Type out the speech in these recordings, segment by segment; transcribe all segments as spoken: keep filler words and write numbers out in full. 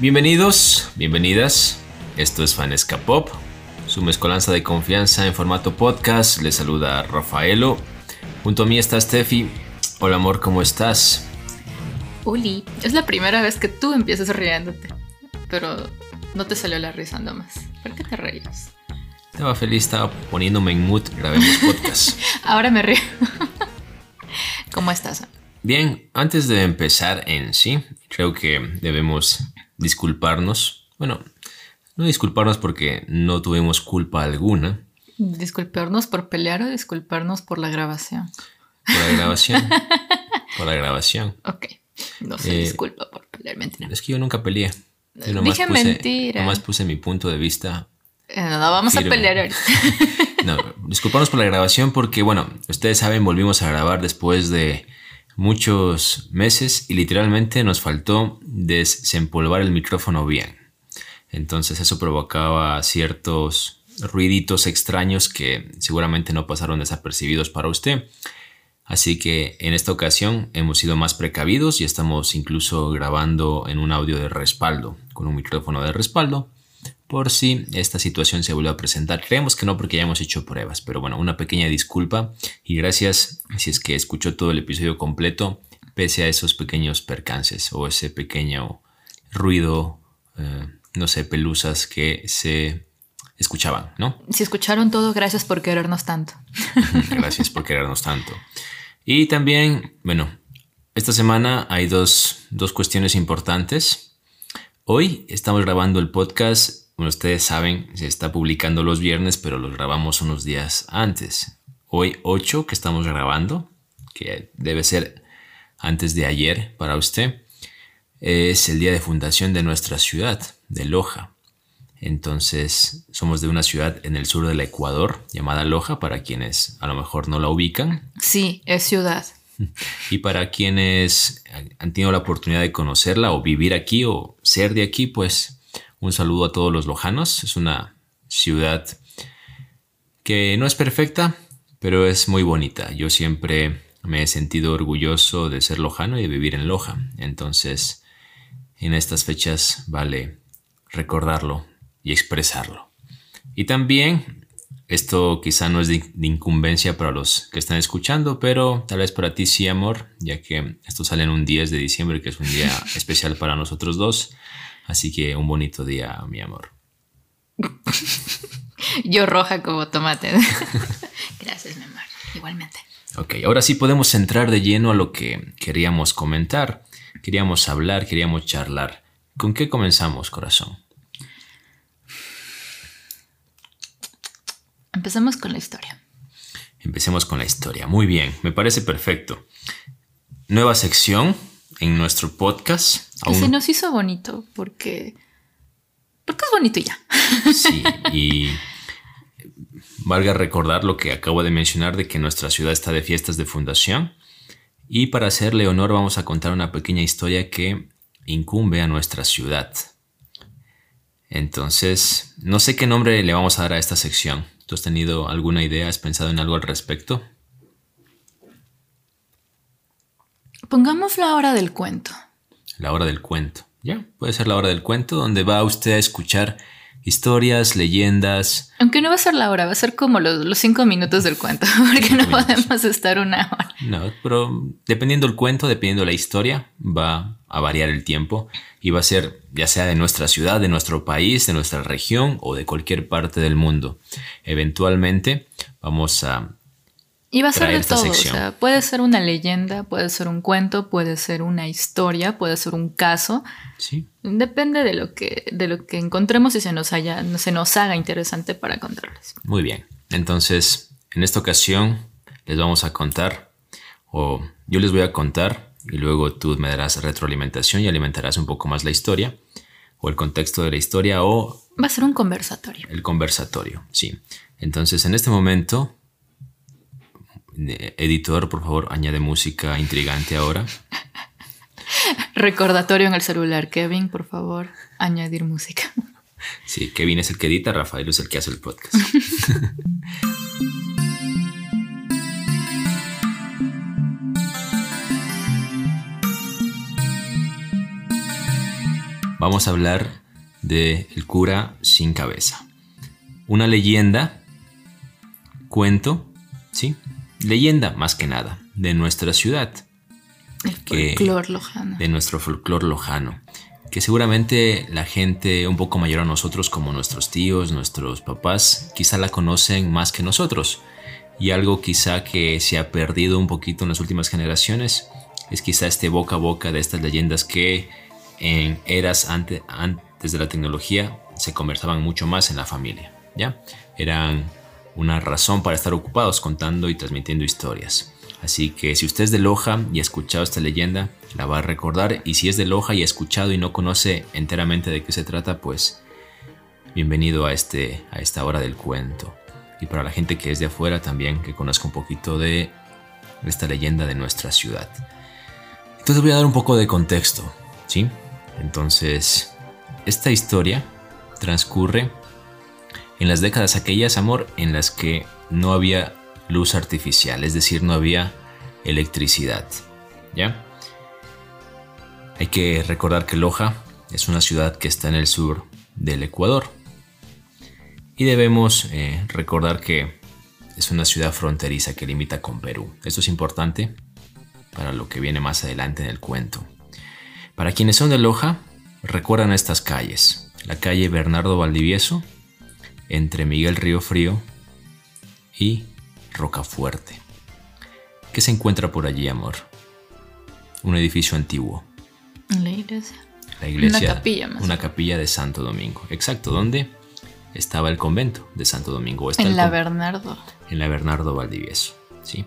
Bienvenidos, bienvenidas. Esto es Fanesca Pop, su mezcolanza de confianza en formato podcast. Les saluda Rafaelo. Junto a mí está Steffi. Hola amor, ¿cómo estás? Uli, es la primera vez que tú empiezas riéndote, pero no te salió la risa nomás. ¿Por qué te reías? Estaba feliz, estaba poniéndome en mood, grabemos podcast. Ahora me río. ¿Cómo estás? Bien, antes de empezar en sí, creo que debemos disculparnos. Bueno, no disculparnos porque no tuvimos culpa alguna. ¿Disculparnos por pelear o disculparnos por la grabación? Por la grabación. Por la grabación. Ok, no se Eh, disculpa por pelear, mentira. Es que yo nunca peleé. Yo nomás Dije puse, mentira. Nomás puse mi punto de vista. Eh, no, no vamos firme. a pelear ahorita. No, disculparnos por la grabación porque, bueno, ustedes saben, volvimos a grabar después de muchos meses y literalmente nos faltó desempolvar el micrófono bien. Entonces eso provocaba ciertos ruiditos extraños que seguramente no pasaron desapercibidos para usted. Así que en esta ocasión hemos sido más precavidos y estamos incluso grabando en un audio de respaldo, con un micrófono de respaldo, por si esta situación se vuelve a presentar. Creemos que no porque ya hemos hecho pruebas, pero bueno, una pequeña disculpa y gracias si es que escuchó todo el episodio completo, pese a esos pequeños percances o ese pequeño ruido, eh, no sé, pelusas que se escuchaban, ¿no? Si escucharon todo, gracias por querernos tanto. Gracias por querernos tanto. Y también, bueno, esta semana hay dos, dos cuestiones importantes. Hoy estamos grabando el podcast. Bueno, ustedes saben, se está publicando los viernes, pero los grabamos unos días antes. Hoy ocho que estamos grabando, que debe ser antes de ayer para usted, es el día de fundación de nuestra ciudad, de Loja. Entonces, somos de una ciudad en el sur del Ecuador llamada Loja, para quienes a lo mejor no la ubican. Sí, es ciudad. Y para quienes han tenido la oportunidad de conocerla o vivir aquí o ser de aquí, pues un saludo a todos los lojanos. Es una ciudad que no es perfecta, pero es muy bonita. Yo siempre me he sentido orgulloso de ser lojano y de vivir en Loja. Entonces, en estas fechas vale recordarlo y expresarlo. Y también, esto quizá no es de, de incumbencia para los que están escuchando, pero tal vez para ti sí, amor, ya que esto sale en un diez de diciembre, que es un día especial para nosotros dos. Así que un bonito día, mi amor. Yo roja como tomate. Gracias, mi amor. Igualmente. Ok, ahora sí podemos entrar de lleno a lo que queríamos comentar. Queríamos hablar, queríamos charlar. ¿Con qué comenzamos, corazón? Empecemos con la historia. Empecemos con la historia. Muy bien, me parece perfecto. Nueva sección en nuestro podcast. Que se nos hizo bonito porque... Porque es bonito ya. Sí, y valga recordar lo que acabo de mencionar de que nuestra ciudad está de fiestas de fundación. Y para hacerle honor vamos a contar una pequeña historia que incumbe a nuestra ciudad. Entonces, no sé qué nombre le vamos a dar a esta sección. ¿Tú has tenido alguna idea? ¿Has pensado en algo al respecto? Pongamos la hora del cuento. La hora del cuento. Ya, puede ser la hora del cuento, donde va usted a escuchar historias, leyendas. Aunque no va a ser la hora, va a ser como los, los cinco minutos del cuento, porque Cinco no minutos. podemos estar una hora. No, pero dependiendo del cuento, dependiendo de la historia, va a variar el tiempo y va a ser ya sea de nuestra ciudad, de nuestro país, de nuestra región o de cualquier parte del mundo. Eventualmente vamos a Y va a ser traer de esta todo, sección. o sea, puede ser una leyenda, puede ser un cuento, puede ser una historia, puede ser un caso. Sí. Depende de lo que, de lo que encontremos y se nos, haya, se nos haga interesante para contarles. Muy bien. Entonces, en esta ocasión les vamos a contar, o yo les voy a contar, y luego tú me darás retroalimentación y alimentarás un poco más la historia, o el contexto de la historia, o Va a ser un conversatorio. el conversatorio. Sí. Entonces, en este momento, editor, por favor, añade música intrigante ahora. Recordatorio en el celular. Kevin, por favor, añadir música. Sí, Kevin es el que edita, Rafael es el que hace el podcast. vamos a hablar de El cura sin cabeza. Una leyenda, cuento, ¿sí? Leyenda más que nada, de nuestra ciudad. El folclor lojano. De nuestro folclor lojano. Que seguramente la gente un poco mayor a nosotros, como nuestros tíos, nuestros papás, quizá la conocen más que nosotros. Y algo quizá que se ha perdido un poquito en las últimas generaciones es quizá este boca a boca de estas leyendas que en eras ante, antes de la tecnología se conversaban mucho más en la familia, ¿ya? Eran una razón para estar ocupados contando y transmitiendo historias. Así que si usted es de Loja y ha escuchado esta leyenda, la va a recordar. Y si es de Loja y ha escuchado y no conoce enteramente de qué se trata, pues bienvenido a, este, a esta hora del cuento. Y para la gente que es de afuera también, que conozca un poquito de esta leyenda de nuestra ciudad. Entonces voy a dar un poco de contexto, ¿sí? Entonces, esta historia transcurre en las décadas aquellas, amor, en las que no había luz artificial, es decir, no había electricidad, ¿ya? Hay que recordar que Loja es una ciudad que está en el sur del Ecuador y debemos eh, recordar que es una ciudad fronteriza que limita con Perú. Esto es importante para lo que viene más adelante en el cuento. Para quienes son de Loja, recuerdan estas calles: la calle Bernardo Valdivieso, entre Miguel Río Frío y Rocafuerte. ¿Qué se encuentra por allí, amor? Un edificio antiguo. La iglesia. La iglesia. Una capilla más. Una capilla de Santo Domingo. Exacto, ¿dónde estaba el convento de Santo Domingo? Está en la con... Bernardo. En la Bernardo Valdivieso, ¿sí?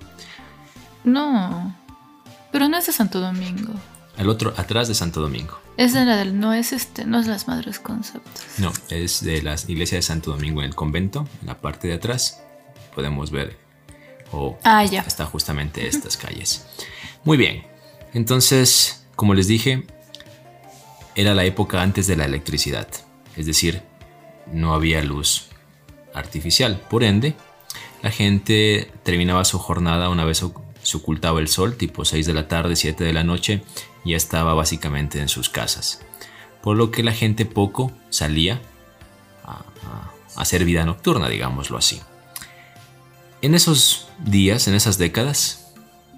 No, pero no es de Santo Domingo. Al otro, atrás de Santo Domingo. Es de la del, no es este, no es las Madres Conceptos. No, es de la iglesia de Santo Domingo en el convento, en la parte de atrás. Podemos ver. O ah, ya. Está justamente estas calles. Muy bien. Entonces, como les dije, era la época antes de la electricidad. Es decir, no había luz artificial. Por ende, la gente terminaba su jornada una vez se ocultaba el sol, tipo seis de la tarde, siete de la noche, y ya estaba básicamente en sus casas. Por lo que la gente poco salía a, a, a hacer vida nocturna, digámoslo así. En esos días, en esas décadas,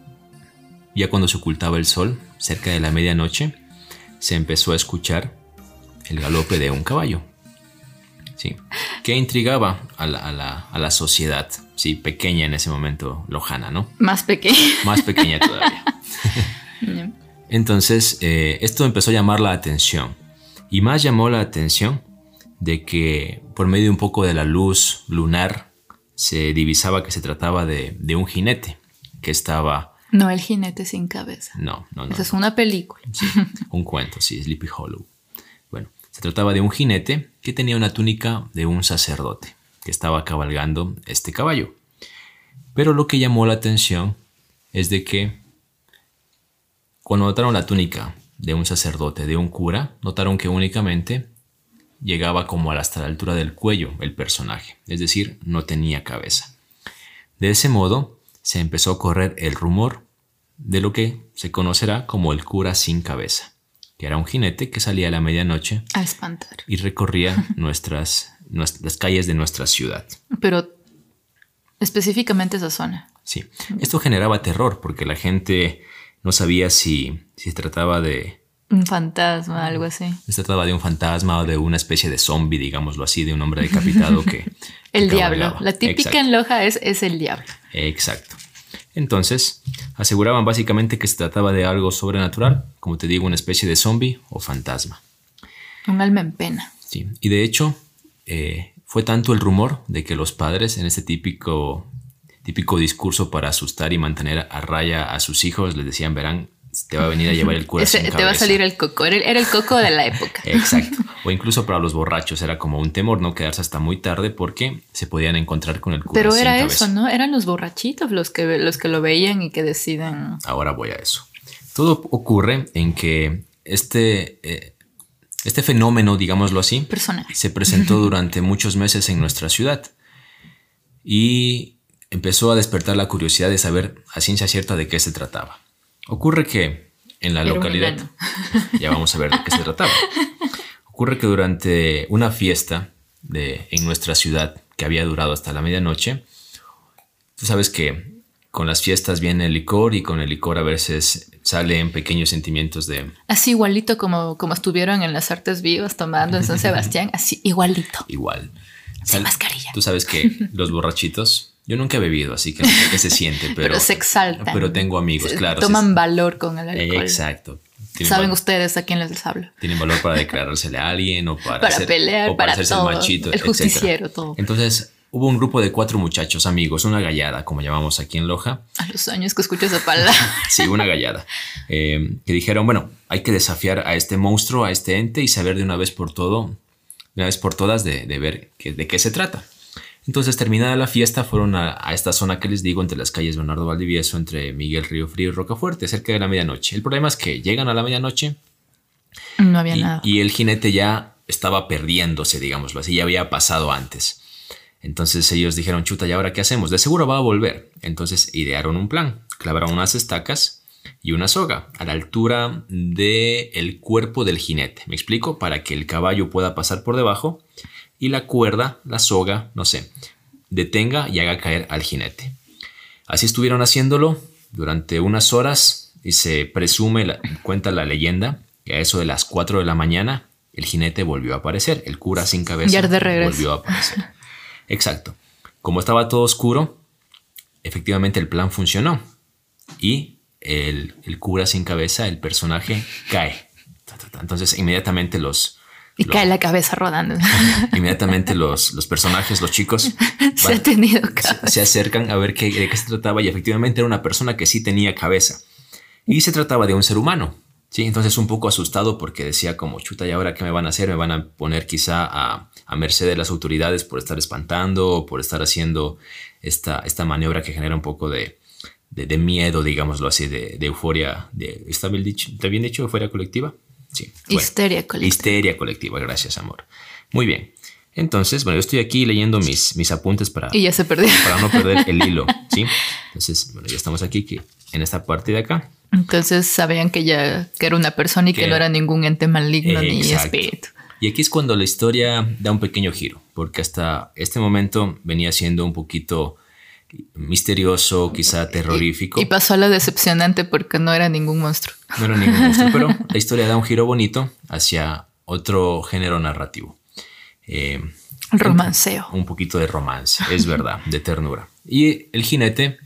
ya cuando se ocultaba el sol, cerca de la medianoche, se empezó a escuchar el galope de un caballo, ¿sí? Que intrigaba a la, a la, a la sociedad, ¿sí? Pequeña en ese momento, lojana, ¿no? Más pequeña. Más pequeña todavía. Entonces, eh, esto empezó a llamar la atención. Y más llamó la atención de que por medio un poco de la luz lunar, se divisaba que se trataba de, de un jinete que estaba... No, el jinete sin cabeza. No, no, no. Esa es una película. Sí, un cuento, sí, Sleepy Hollow. Bueno, se trataba de un jinete que tenía una túnica de un sacerdote que estaba cabalgando este caballo. Pero lo que llamó la atención es de que cuando notaron la túnica de un sacerdote, de un cura, notaron que únicamente llegaba como hasta la altura del cuello el personaje, es decir, no tenía cabeza. De ese modo se empezó a correr el rumor de lo que se conocerá como el cura sin cabeza, que era un jinete que salía a la medianoche a espantar y recorría nuestras, nuestras calles de nuestra ciudad. Pero específicamente esa zona. Sí, esto generaba terror porque la gente no sabía si, si se trataba de un fantasma, algo así. Se trataba de un fantasma o de una especie de zombie, digámoslo así, de un hombre decapitado que... el que diablo. cabalgaba. La típica Exacto. En Loja es, es el diablo. Exacto. Entonces, aseguraban básicamente que se trataba de algo sobrenatural, como te digo, una especie de zombie o fantasma. Un alma en pena. Sí. Y de hecho, eh, fue tanto el rumor de que los padres, en este típico, típico discurso para asustar y mantener a raya a sus hijos, les decían, verán, te va a venir a llevar el cura Ese, sin te cabeza. va a salir el coco, era el, era el coco de la época. Exacto. O incluso para los borrachos era como un temor no quedarse hasta muy tarde porque se podían encontrar con el cura Pero sin era cabeza. Eso, ¿no? Eran los borrachitos los que, los que lo veían y que deciden. Ahora voy a eso. Todo ocurre en que este, eh, este fenómeno, digámoslo así, Personaje. se presentó durante muchos meses en nuestra ciudad y empezó a despertar la curiosidad de saber a ciencia cierta de qué se trataba. Ocurre que en la Era localidad, ya vamos a ver de qué se trataba. Ocurre que durante una fiesta de, en nuestra ciudad que había durado hasta la medianoche, tú sabes que con las fiestas viene el licor y con el licor a veces salen pequeños sentimientos de... Así igualito como, como estuvieron en las Artes Vivas tomando en San Sebastián, así igualito. Igual. Sin mascarilla. Tú sabes que los borrachitos... Yo nunca he bebido, así que no sé qué se siente, pero... pero se exaltan. Pero tengo amigos, se claro. Toman se, valor con el alcohol. Exacto. Saben ustedes a quién les hablo. Tienen valor para declarársele a alguien o para... para hacer, pelear, o para, para hacerse todo. el machito, el justiciero, todo. Entonces... Hubo un grupo de cuatro muchachos, amigos, una gallada, como llamamos aquí en Loja. A los años que escucho esa palabra. Sí, una gallada. Eh, que dijeron, bueno, hay que desafiar a este monstruo, a este ente y saber de una vez por todo, de una vez por todas, de, de ver que, de qué se trata. Entonces, terminada la fiesta, fueron a, a esta zona que les digo, entre las calles Bernardo Valdivieso, entre Miguel Río Frío y Rocafuerte, cerca de la medianoche. El problema es que llegan a la medianoche. No había y, nada. Y el jinete ya estaba perdiéndose, digámoslo así, ya había pasado antes. Entonces ellos dijeron, chuta, ¿y ahora qué hacemos? De seguro va a volver. Entonces idearon un plan. Clavaron unas estacas y una soga a la altura del cuerpo del jinete. ¿Me explico? Para que el caballo pueda pasar por debajo y la cuerda, la soga, no sé, detenga y haga caer al jinete. Así estuvieron haciéndolo durante unas horas y se presume, la, cuenta la leyenda, que a eso de las cuatro de la mañana el jinete volvió a aparecer. El cura sin cabeza ya de regreso. Volvió a aparecer. Exacto. Como estaba todo oscuro, efectivamente el plan funcionó. Y el, el cura sin cabeza, el personaje, cae. Entonces inmediatamente los... Y los, cae la cabeza rodando. Inmediatamente los, los personajes, los chicos... se van, ha tenido cabeza. Se, se acercan a ver qué, de qué se trataba y efectivamente era una persona que sí tenía cabeza. Y se trataba de un ser humano. Sí, entonces un poco asustado porque decía como, chuta, ¿y ahora qué me van a hacer? Me van a poner quizá a, a merced de las autoridades por estar espantando o por estar haciendo esta, esta maniobra que genera un poco de, de, de miedo, digámoslo así, de, de euforia. De, ¿Está bien dicho? ¿Está bien dicho? ¿Euforia colectiva? Sí. Bueno, histeria colectiva. Histeria colectiva, gracias, amor. Muy bien. Entonces, bueno, yo estoy aquí leyendo mis, mis apuntes para... Y ya se perdió. Para no perder el hilo, ¿sí? Entonces, bueno, ya estamos aquí que en esta parte de acá. Entonces sabían que ya que era una persona y que, que no era ningún ente maligno eh, ni exacto. espíritu. Y aquí es cuando la historia da un pequeño giro, porque hasta este momento venía siendo un poquito misterioso, quizá terrorífico. Y, y pasó a lo decepcionante porque no era ningún monstruo. No era ningún monstruo, pero la historia da un giro bonito hacia otro género narrativo. Eh, Romanceo. Un, un poquito de romance, es verdad, de ternura. Y el jinete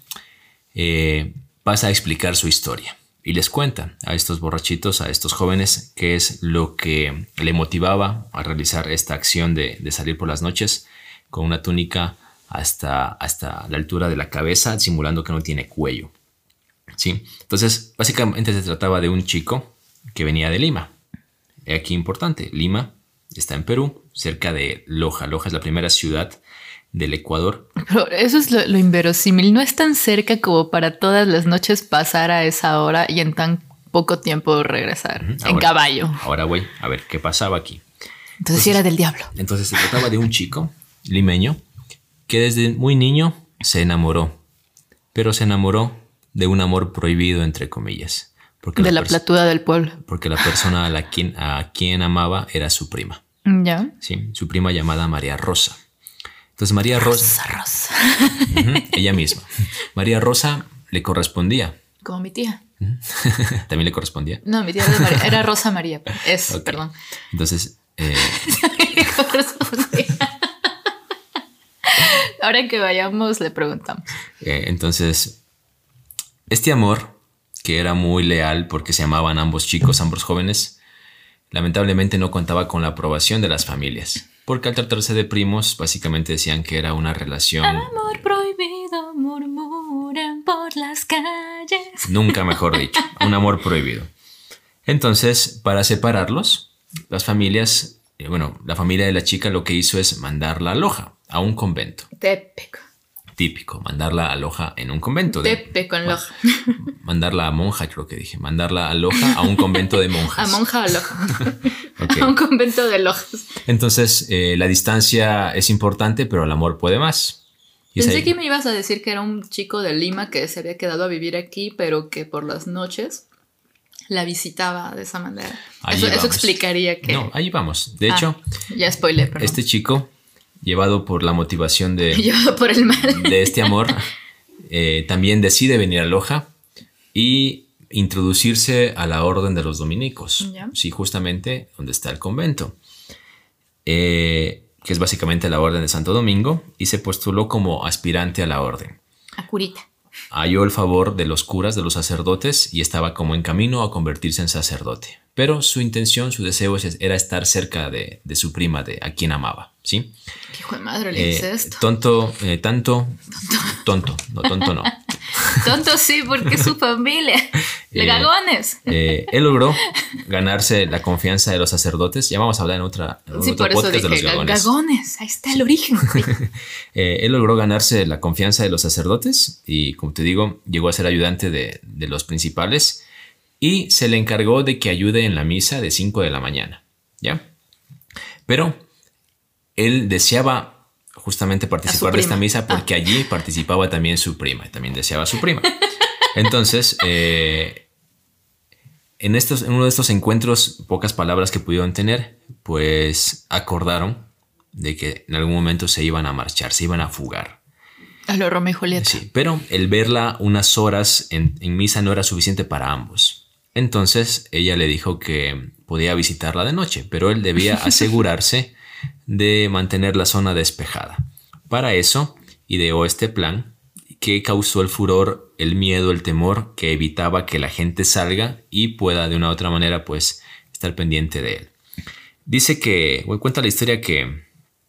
eh, pasa a explicar su historia y les cuenta a estos borrachitos, a estos jóvenes, qué es lo que le motivaba a realizar esta acción de, de salir por las noches con una túnica hasta, hasta la altura de la cabeza, simulando que no tiene cuello. ¿Sí? Entonces, básicamente se trataba de un chico que venía de Lima. Aquí importante, Lima está en Perú, cerca de Loja. Loja es la primera ciudad del Ecuador. Pero eso es lo, lo inverosímil. No es tan cerca como para todas las noches pasar a esa hora y en tan poco tiempo regresar. Uh-huh. Ahora, en caballo. Ahora voy a ver qué pasaba aquí. Entonces, entonces sí era del diablo. Entonces se trataba de un chico limeño que desde muy niño se enamoró. Pero se enamoró de un amor prohibido, entre comillas. Porque de la, la platuda del pueblo. Porque la persona a, la quien, a quien amaba era su prima. ¿Ya? Sí, su prima llamada María Rosa. Entonces María Rosa... Rosa, Rosa. Uh-huh, ella misma. María Rosa le correspondía. Como mi tía. Uh-huh. ¿También le correspondía? No, mi tía era, María, era Rosa María. Es, okay. Perdón. Entonces... Eh... Ahora que vayamos le preguntamos. Eh, entonces, este amor, que era muy leal porque se amaban ambos chicos, ambos jóvenes, lamentablemente no contaba con la aprobación de las familias. Porque al tratarse de primos, básicamente decían que era una relación... Amor prohibido, murmuran por las calles. Nunca mejor dicho, un amor prohibido. Entonces, para separarlos, las familias, eh, bueno, la familia de la chica lo que hizo es mandarla a Loja, a un convento. Típico. Típico, mandarla a Loja en un convento. Típico en Loja. Mandarla a monja, creo que dije. Mandarla a Loja a un convento de monjas. A monja a Loja. Okay. A un convento de lojas. Entonces, eh, la distancia es importante, pero el amor puede más. Y Pensé que me ibas a decir que era un chico de Lima que se había quedado a vivir aquí, pero que por las noches la visitaba de esa manera. Eso, eso explicaría que... No, ahí vamos. De ah, hecho, ya spoilé, perdón. Este chico, llevado por la motivación de... llevado por el mal. De este amor, eh, también decide venir a Loja y introducirse a la orden de los dominicos. ¿Ya? Sí, justamente donde está el convento. Eh, que es básicamente la orden de Santo Domingo, y se postuló como aspirante a la orden. A curita. Halló el favor de los curas, de los sacerdotes, y estaba como en camino a convertirse en sacerdote. Pero su intención, su deseo era estar cerca de, de su prima, de a quien amaba, ¿sí? ¿Qué hijo de madre le dice eh, esto? Tonto, eh, tanto... Tonto. tonto, no, tonto no. Tonto sí, porque es su familia. ¡Le gagones! Eh, eh, él logró ganarse la confianza de los sacerdotes. Ya vamos a hablar en otra en sí, otro por podcast eso dije, de los gagones. Gagones, ahí está el origen. eh, él logró ganarse la confianza de los sacerdotes y, como te digo, llegó a ser ayudante de, de los principales y se le encargó de que ayude en la misa de cinco de la mañana. ¿Ya? Pero él deseaba justamente participar de esta misa porque ah. allí participaba también su prima, también deseaba a su prima. Entonces, eh, en, estos, en uno de estos encuentros, pocas palabras que pudieron tener, pues acordaron de que en algún momento se iban a marchar, se iban a fugar. A lo Romeo y Julieta. Sí, pero el verla unas horas en, en misa no era suficiente para ambos. Entonces, ella le dijo que podía visitarla de noche, pero él debía asegurarse de mantener la zona despejada. Para eso ideó este plan que causó el furor, el miedo, el temor, que evitaba que la gente salga y pueda de una u otra manera pues estar pendiente de él. Dice que, bueno, cuenta la historia que,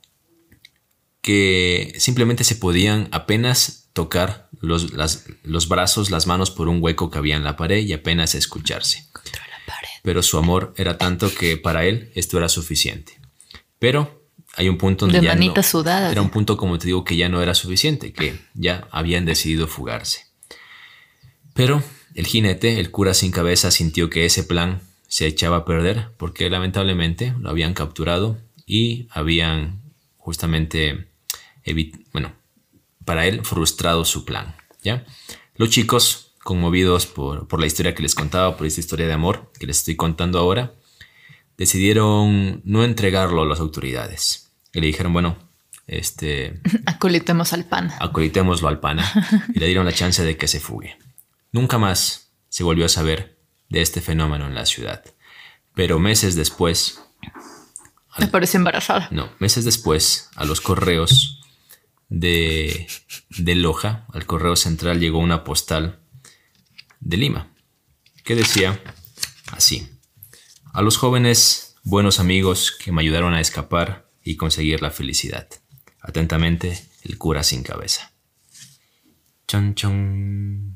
que simplemente se podían apenas tocar los, las, los brazos, las manos por un hueco que había en la pared y apenas escucharse. Contra la pared. Pero su amor era tanto que para él esto era suficiente. Pero hay un punto donde de ya manita no, sudada. Era un punto, como te digo, que ya no era suficiente, que ya habían decidido fugarse. Pero el jinete, el cura sin cabeza, sintió que ese plan se echaba a perder porque lamentablemente lo habían capturado y habían justamente, bueno, para él frustrado su plan, ¿ya? Los chicos, conmovidos por, por la historia que les contaba, por esta historia de amor que les estoy contando ahora, decidieron no entregarlo a las autoridades. Y le dijeron, bueno, este... acolitemos al pana. Acolitémoslo al pana. Y le dieron la chance de que se fugue. Nunca más se volvió a saber de este fenómeno en la ciudad. Pero meses después... Me pareció embarazada. No, meses después, a los correos de, de Loja, al correo central, llegó una postal de Lima que decía así: a los jóvenes buenos amigos que me ayudaron a escapar y conseguir la felicidad. Atentamente, el cura sin cabeza. Chon, chon.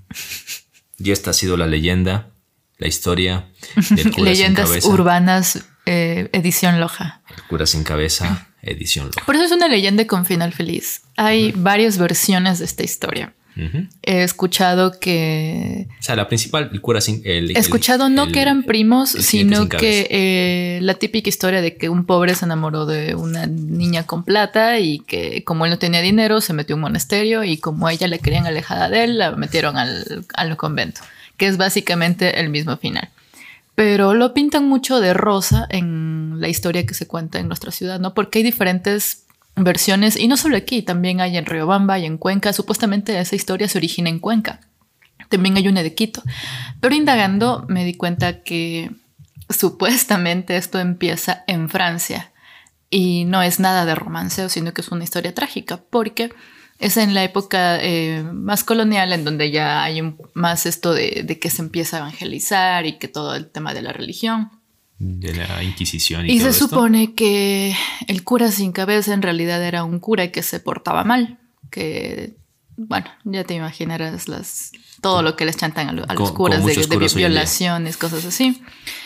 Y esta ha sido la leyenda, la historia del cura Leyendas sin cabeza. urbanas, eh, edición Loja. El cura sin cabeza, edición Loja. Por eso es una leyenda con final feliz. Hay uh-huh. varias versiones de esta historia. Uh-huh. He escuchado que... O sea, la principal, el cura sin... El, He escuchado el, no el, que eran primos, sino que eh, la típica historia de que un pobre se enamoró de una niña con plata y que como él no tenía dinero se metió a un monasterio y como a ella la querían alejada de él, la metieron al, al convento, que es básicamente el mismo final. Pero lo pintan mucho de rosa en la historia que se cuenta en nuestra ciudad, ¿no? Porque hay diferentes versiones, y no solo aquí, también hay en Riobamba, hay en Cuenca. Supuestamente esa historia se origina en Cuenca. También hay una de Quito. Pero indagando me di cuenta que supuestamente esto empieza en Francia y no es nada de romanceo, sino que es una historia trágica, porque es en la época eh, más colonial, en donde ya hay un, más esto de, de que se empieza a evangelizar y que todo el tema de la religión. De la Inquisición y, y todo se esto. supone que el cura sin cabeza en realidad era un cura que se portaba mal, que, bueno, ya te imaginarás las, todo lo que les chantan a, lo, a los con, curas con de, de curas violaciones, cosas así.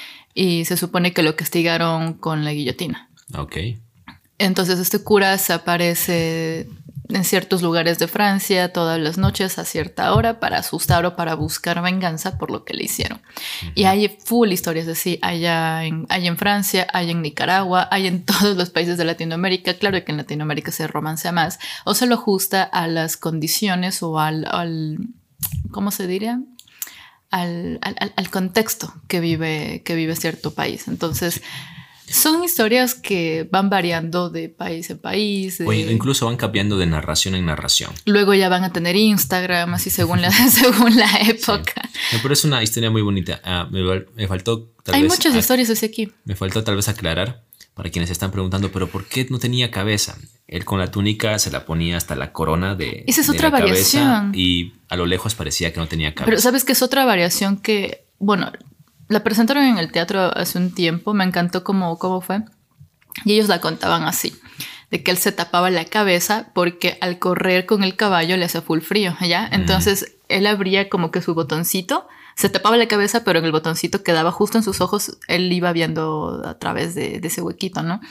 Y se supone que lo castigaron con la guillotina. Ok. Entonces este cura se aparece en ciertos lugares de Francia todas las noches a cierta hora para asustar o para buscar venganza por lo que le hicieron. Uh-huh. Y hay full historias así, hay en, hay en Francia, hay en Nicaragua, hay en todos los países de Latinoamérica. Claro que en Latinoamérica se romancea más o se lo ajusta a las condiciones o al, al ¿cómo se diría? al, al, al contexto que vive, que vive cierto país. Entonces, son historias que van variando de país en país. De... O incluso van cambiando de narración en narración. Luego ya van a tener Instagram, así según la, según la época. Sí. Pero es una historia muy bonita. Uh, me, me faltó tal Hay vez... muchas a, historias así aquí. Me faltó tal vez aclarar para quienes están preguntando, ¿pero por qué no tenía cabeza? Él con la túnica se la ponía hasta la corona de, Esa es de otra la variación. cabeza y a lo lejos parecía que no tenía cabeza. Pero ¿sabes qué es otra variación que, bueno, la presentaron en el teatro hace un tiempo, me encantó cómo, cómo fue, y ellos la contaban así, de que él se tapaba la cabeza porque al correr con el caballo le hacía full frío, ¿ya? Entonces mm. él abría como que su botoncito, se tapaba la cabeza, pero en el botoncito quedaba justo en sus ojos, él iba viendo a través de, de ese huequito, ¿no?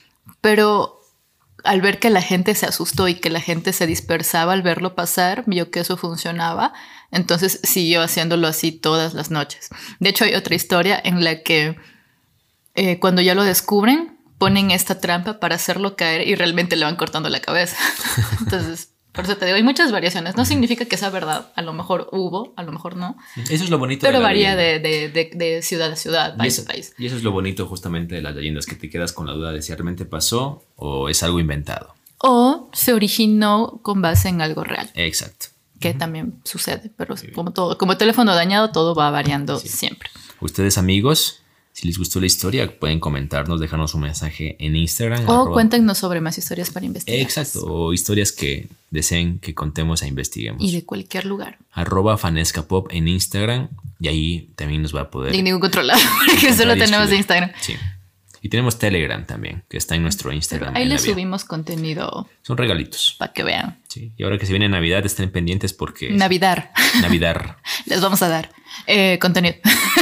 Pero al ver que la gente se asustó y que la gente se dispersaba al verlo pasar, vio que eso funcionaba, entonces siguió haciéndolo así todas las noches. De hecho, hay otra historia en la que eh, cuando ya lo descubren, ponen esta trampa para hacerlo caer y realmente le van cortando la cabeza. Entonces, por eso te digo, hay muchas variaciones. No significa que sea verdad. A lo mejor hubo, a lo mejor no. Eso es lo bonito. Pero de la varía de, de, de, de ciudad a ciudad, país a país. Y eso es lo bonito justamente de las leyendas, que te quedas con la duda de si realmente pasó o es algo inventado. O se originó con base en algo real. Exacto. Que uh-huh. también sucede. Pero sí. como todo, como teléfono dañado, todo va variando sí. siempre. Ustedes, amigos, si les gustó la historia, pueden comentarnos, dejarnos un mensaje en Instagram. O arroba. Cuéntenos sobre más historias para investigar. Exacto, o historias que deseen que contemos e investiguemos. Y de cualquier lugar. Arroba Fanescapop en Instagram, y ahí también nos va a poder... Y ningún controlado, porque solo tenemos de Instagram. Sí. Y tenemos Telegram también, que está en nuestro Instagram. Pero ahí les subimos contenido. Son regalitos. Para que vean. Sí. Y ahora que se viene Navidad, estén pendientes porque... Navidad. Navidad. Les vamos a dar eh, contenido.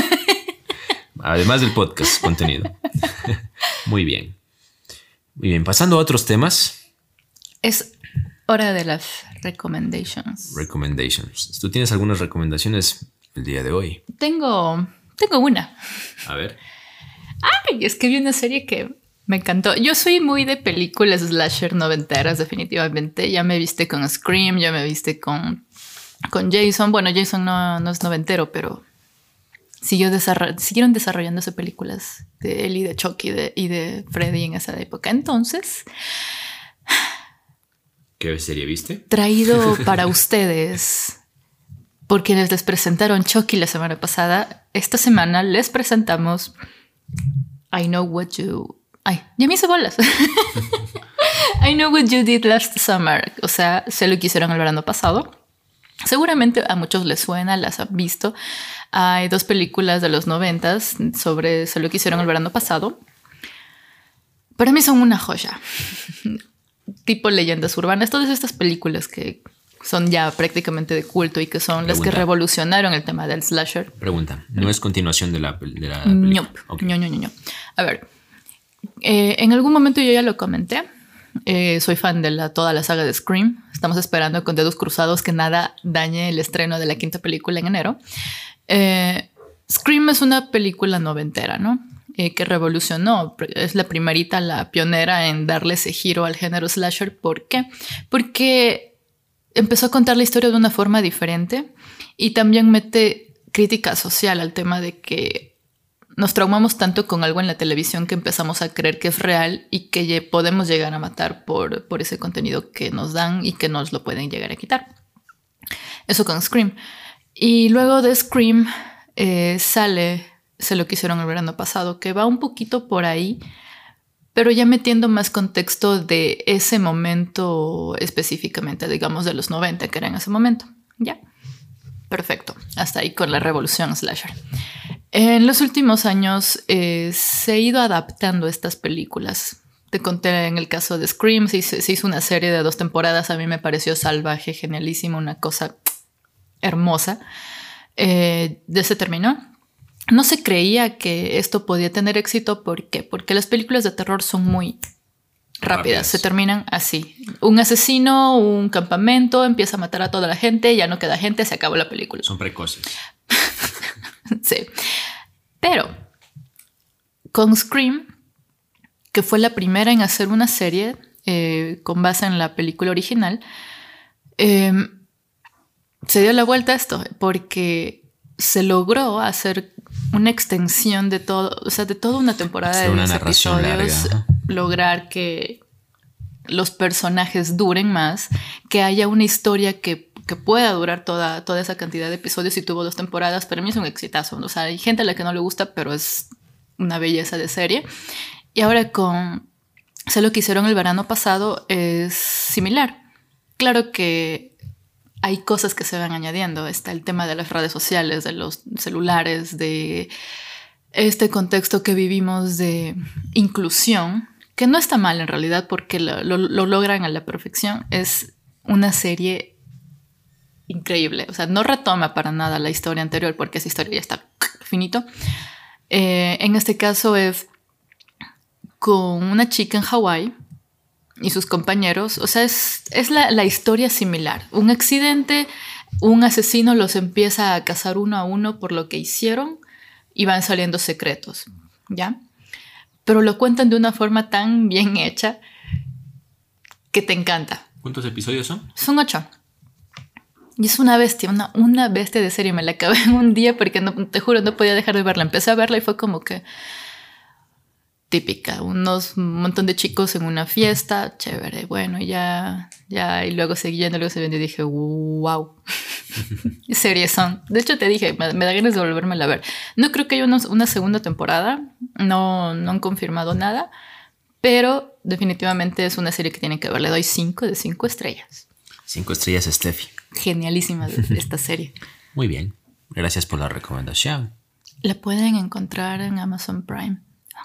Además del podcast, contenido. Muy bien. Muy bien, pasando a otros temas. Es hora de las recommendations. Recommendations. ¿Tú tienes algunas recomendaciones el día de hoy? Tengo, tengo una. A ver. Ay, es que vi una serie que me encantó. Yo soy muy de películas slasher noventeras, definitivamente. Ya me viste con Scream, ya me viste con, con Jason. Bueno, Jason no, no es noventero, pero... Siguió desarroll- siguieron desarrollándose películas de él y de Chucky y de, y de Freddy en esa época. Entonces... ¿Qué serie viste? Traído para ustedes, porque les presentaron Chucky la semana pasada. Esta semana les presentamos I Know What You... Ay, ya me hice bolas. I Know What You Did Last Summer. O sea, sé lo que hicieron el verano pasado. Seguramente a muchos les suena, las han visto. Hay dos películas de los noventas sobre lo que hicieron el verano pasado. Para mí son una joya. Tipo leyendas urbanas. Todas estas películas que son ya prácticamente de culto y que son Pregunta. las que revolucionaron el tema del slasher. Pregunta. ¿No es continuación de la, de la película? No. Okay. no, no, no, no. A ver. Eh, en algún momento yo ya lo comenté. Eh, soy fan de la, toda la saga de Scream. Estamos esperando con dedos cruzados que nada dañe el estreno de la quinta película en enero. Eh, Scream es una película noventera, ¿no? Eh, que revolucionó. Es la primerita, la pionera en darle ese giro al género slasher. ¿Por qué? Porque empezó a contar la historia de una forma diferente y también mete crítica social al tema de que nos traumamos tanto con algo en la televisión que empezamos a creer que es real y que podemos llegar a matar por, por ese contenido que nos dan y que nos lo pueden llegar a quitar. Eso con Scream. Y luego de Scream eh, sale Se lo que hicieron el verano pasado, que va un poquito por ahí, pero ya metiendo más contexto de ese momento específicamente, digamos de los noventa, que era en ese momento. Ya. Perfecto. Hasta ahí con la revolución slasher. En los últimos años eh, se ha ido adaptando estas películas. Te conté en el caso de Scream, se hizo, se hizo una serie de dos temporadas. A mí me pareció salvaje, genialísimo, una cosa hermosa. Eh, ya se terminó. No se creía que esto podía tener éxito. ¿Por qué? Porque las películas de terror son muy rápidas. rápidas. Se terminan así. Un asesino, un campamento, empieza a matar a toda la gente, ya no queda gente, se acabó la película. Son precoces. Sí. Pero con Scream, que fue la primera en hacer una serie eh, con base en la película original, eh, se dio la vuelta a esto porque se logró hacer una extensión de todo, o sea, de toda una temporada de una narración episodios, larga. lograr que los personajes duren más, que haya una historia que, que pueda durar toda, toda esa cantidad de episodios. Y tuvo dos temporadas, pero a mí es un exitazo. O sea, hay gente a la que no le gusta, pero es una belleza de serie. Y ahora con, o sea, lo que hicieron el verano pasado es similar. Claro que hay cosas que se van añadiendo. Está el tema de las redes sociales, de los celulares, de este contexto que vivimos de inclusión, que no está mal en realidad porque lo, lo, lo logran a la perfección. Es una serie increíble. O sea, no retoma para nada la historia anterior porque esa historia ya está finito. Eh, en este caso es con una chica en Hawái y sus compañeros. O sea, es, es la, la historia similar. Un accidente, un asesino los empieza a cazar uno a uno por lo que hicieron y van saliendo secretos, ¿ya? Pero lo cuentan de una forma tan bien hecha que te encanta. ¿Cuántos episodios son? Son ocho. Y es una bestia, una, una bestia de serie. Me la acabé en un día porque, no, te juro, no podía dejar de verla. Empecé a verla y fue como que típica. Unos, un montón de chicos en una fiesta, chévere. Bueno, ya, ya. Y luego seguí yendo, luego se vendió y dije, wow. Series son. De hecho, te dije, me, me da ganas de volvérmela a ver. No creo que haya una, una segunda temporada. No, no han confirmado nada. Pero definitivamente es una serie que tienen que ver. Le doy cinco de cinco estrellas. Cinco estrellas, Steffi. Genialísima de esta serie. Muy bien. Gracias por la recomendación. La pueden encontrar en Amazon Prime.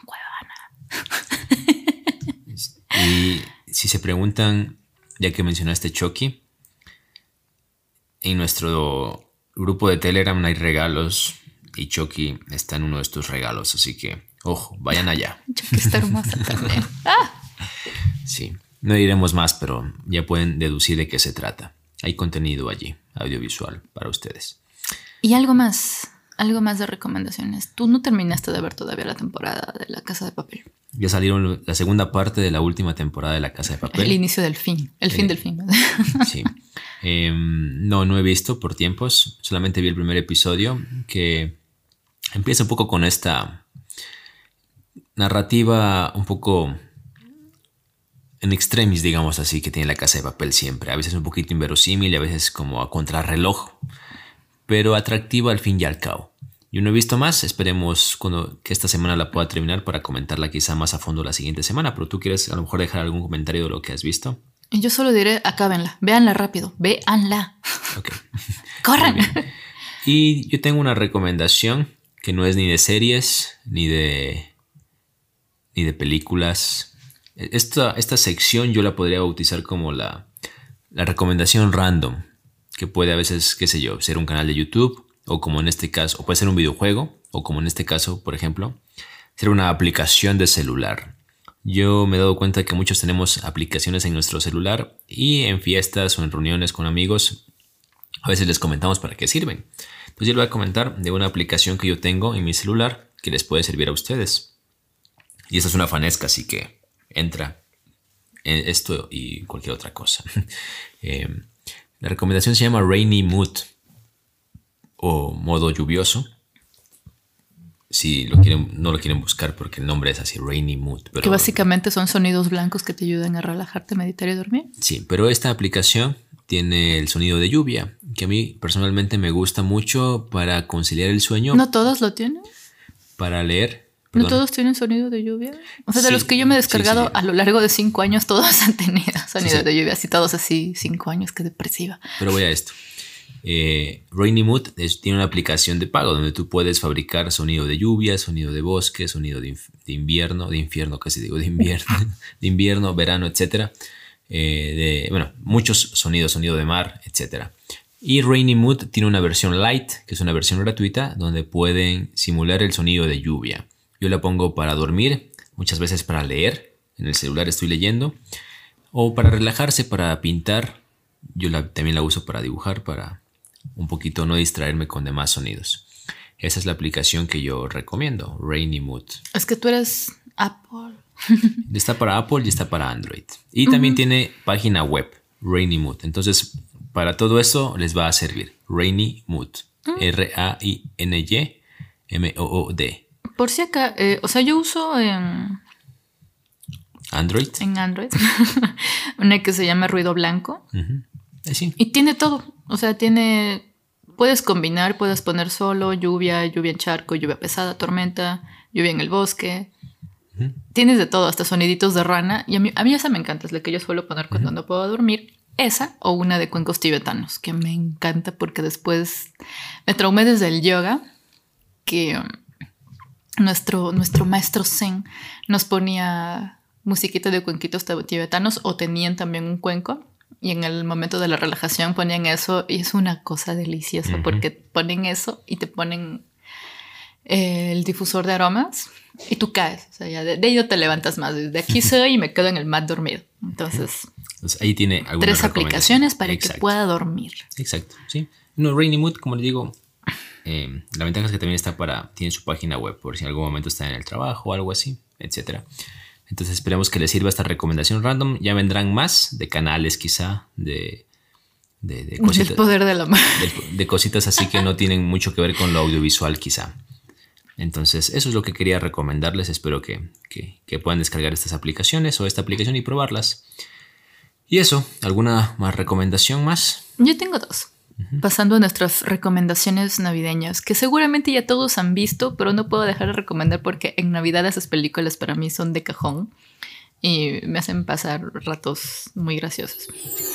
Y si se preguntan, ya que mencionaste Chucky, en nuestro grupo de Telegram hay regalos y Chucky está en uno de estos regalos, así que, ojo, vayan allá. Chucky está hermosa también. ¡Ah! Sí, no diremos más, pero ya pueden deducir de qué se trata. Hay contenido allí, audiovisual, para ustedes. Y algo más, algo más de recomendaciones. Tú no terminaste de ver todavía la temporada de La Casa de Papel. Ya salieron la segunda parte de la última temporada de La Casa de Papel. El inicio del fin, el, el fin del fin. Sí. Eh, no, no he visto por tiempos. Solamente vi el primer episodio que empieza un poco con esta narrativa un poco en extremis, digamos así, que tiene La Casa de Papel siempre. A veces un poquito inverosímil y a veces como a contrarreloj, pero atractiva al fin y al cabo. Yo no he visto más, esperemos cuando, que esta semana la pueda terminar para comentarla quizá más a fondo la siguiente semana, pero tú quieres a lo mejor dejar algún comentario de lo que has visto. Y yo solo diré, acábenla, véanla rápido, véanla. Ok. ¡Corran! Y yo tengo una recomendación que no es ni de series, ni de, ni de películas. Esta, esta sección yo la podría bautizar como la, la recomendación random, que puede a veces, qué sé yo, ser un canal de YouTube, o como en este caso, o puede ser un videojuego, o como en este caso, por ejemplo, ser una aplicación de celular. Yo me he dado cuenta que muchos tenemos aplicaciones en nuestro celular y en fiestas o en reuniones con amigos a veces les comentamos para qué sirven. Entonces yo les voy a comentar de una aplicación que yo tengo en mi celular que les puede servir a ustedes. Y esta es una fanesca, así que entra en esto y cualquier otra cosa. eh, la recomendación se llama Rainy Mood o modo lluvioso. Si lo quieren, no lo quieren buscar porque el nombre es así, Rainy Mood. Pero, que básicamente son sonidos blancos que te ayudan a relajarte, meditar y dormir. Sí, pero esta aplicación tiene el sonido de lluvia, que a mí personalmente me gusta mucho para conciliar el sueño. ¿No todos lo tienen? Para leer. Perdón. ¿No todos tienen sonido de lluvia? O sea, de sí, los que yo me he descargado sí, sí. a lo largo de cinco años, todos han tenido sonido sí, sí. de lluvia. Así todos así, cinco años, qué depresiva. Pero voy a esto. Eh, Rainy Mood es, tiene una aplicación de pago donde tú puedes fabricar sonido de lluvia, sonido de bosque, sonido de, inf- de invierno, de infierno, casi digo, de invierno, de invierno, verano, etcétera. Eh, de, bueno, muchos sonidos, sonido de mar, etcétera. Y Rainy Mood tiene una versión light, que es una versión gratuita, donde pueden simular el sonido de lluvia. Yo la pongo para dormir, muchas veces para leer, en el celular estoy leyendo, o para relajarse, para pintar. Yo la, también la uso para dibujar, para un poquito no distraerme con demás sonidos. Esa es la aplicación que yo recomiendo, Rainy Mood. Es que tú eres Apple. Está para Apple y está para Android. Y también uh-huh. tiene página web, Rainy Mood. Entonces para todo eso les va a servir Rainy Mood. ¿Mm? R A I N Y M O O D. Por si acá, eh, o sea, yo uso en Android. En Android. Una que se llama Ruido Blanco. Uh-huh. Sí. Y tiene todo. O sea, tiene... Puedes combinar, puedes poner solo, lluvia, lluvia en charco, lluvia pesada, tormenta, lluvia en el bosque. Uh-huh. Tienes de todo, hasta soniditos de rana. Y a mí, a mí esa me encanta, es la que yo suelo poner cuando uh-huh. no puedo dormir. Esa o una de cuencos tibetanos, que me encanta porque después me traumé desde el yoga, que um, nuestro, nuestro maestro Zen nos ponía musiquita de cuenquitos tibetanos o tenían también un cuenco. Y en el momento de la relajación ponían eso y es una cosa deliciosa uh-huh. porque ponen eso y te ponen eh, el difusor de aromas y tú caes. O sea, ya de, de ahí no te levantas más. De aquí soy y me quedo en el mat dormido. Entonces, Entonces ahí tiene algunas tres aplicaciones para Exacto. que pueda dormir. Exacto, sí. No, Rainy Mood, como les digo, eh, la ventaja es que también está para, tiene su página web por si en algún momento está en el trabajo o algo así, etcétera. Entonces esperemos que les sirva esta recomendación random. Ya vendrán más de canales quizá, de, de, de cositas. El poder de la mano. De, de cositas así que no tienen mucho que ver con lo audiovisual quizá. Entonces eso es lo que quería recomendarles. Espero que, que, que puedan descargar estas aplicaciones o esta aplicación y probarlas. Y eso, ¿alguna más recomendación más? Yo tengo dos. Uh-huh. Pasando a nuestras recomendaciones navideñas, que seguramente ya todos han visto, pero no puedo dejar de recomendar porque en Navidad esas películas para mí son de cajón y me hacen pasar ratos muy graciosos.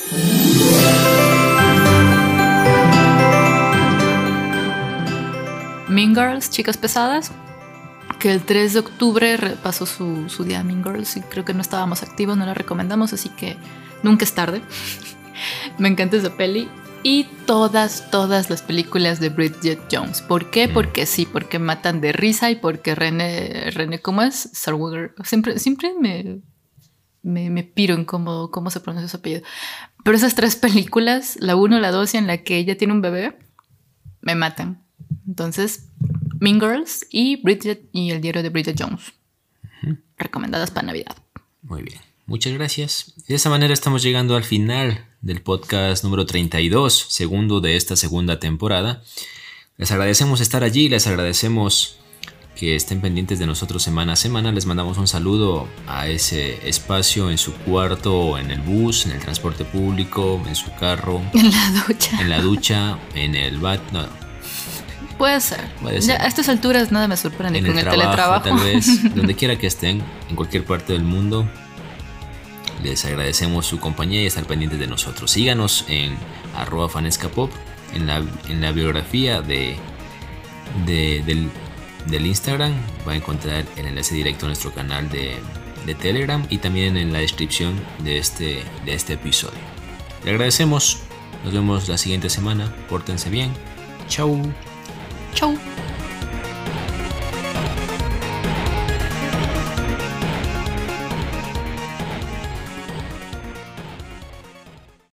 Mean Girls, Chicas Pesadas, que el tres de octubre pasó su, su día Mean Girls y creo que no estábamos activos, no la recomendamos, así que nunca es tarde. Me encanta esa peli. Y todas, todas las películas de Bridget Jones. ¿Por qué? Mm. Porque sí, porque matan de risa y porque René, René ¿cómo es? Zellweger. Siempre, siempre me, me, me piro en cómo, cómo se pronuncia su apellido. Pero esas tres películas, la uno, la dos y en la que ella tiene un bebé, me matan. Entonces, Mean Girls y Bridget y el diario de Bridget Jones. Uh-huh. Recomendadas para Navidad. Muy bien. Muchas gracias. De esa manera estamos llegando al final del podcast número treinta y dos, segundo de esta segunda temporada. Les agradecemos estar allí, les agradecemos que estén pendientes de nosotros semana a semana. Les mandamos un saludo a ese espacio en su cuarto, en el bus, en el transporte público, en su carro. En la ducha. En la ducha, en el bat... No. Puede ser. Puede ser. Ya a estas alturas nada me sorprende en con el, el trabajo, teletrabajo. Tal vez, donde quiera que estén, en cualquier parte del mundo. Les agradecemos su compañía y estar pendientes de nosotros. Síganos en arroba fanescapop. En la, en la biografía de, de, del, del Instagram va a encontrar el enlace directo a nuestro canal de, de Telegram y también en la descripción de este, de este episodio. Le agradecemos. Nos vemos la siguiente semana. Pórtense bien. Chau. Chau.